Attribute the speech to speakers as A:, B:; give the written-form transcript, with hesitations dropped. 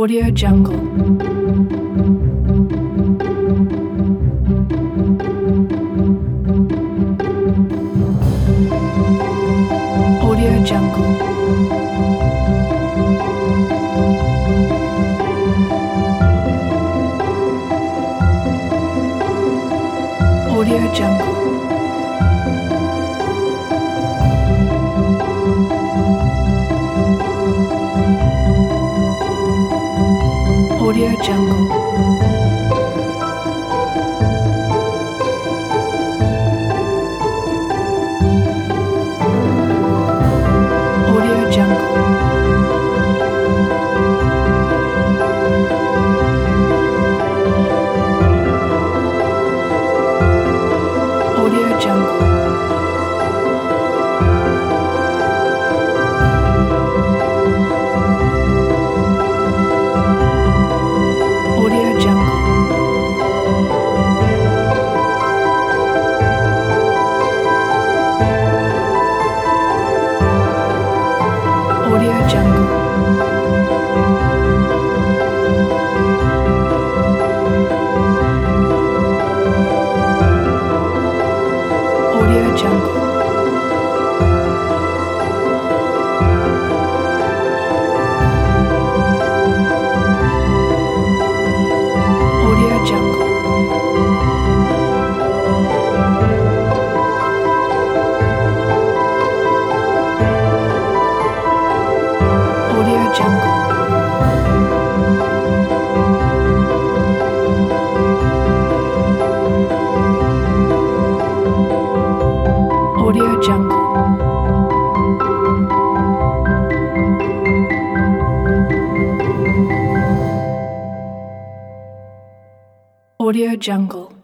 A: Audio Jungle. Audio Jungle. Audio Jungle. Audio Jungle. Audio Jungle. Audio Jungle. Audio Jungle. Audio Jungle. Audio Jungle. Audio Jungle. Audio Jungle. Audio Jungle. Audio Jungle.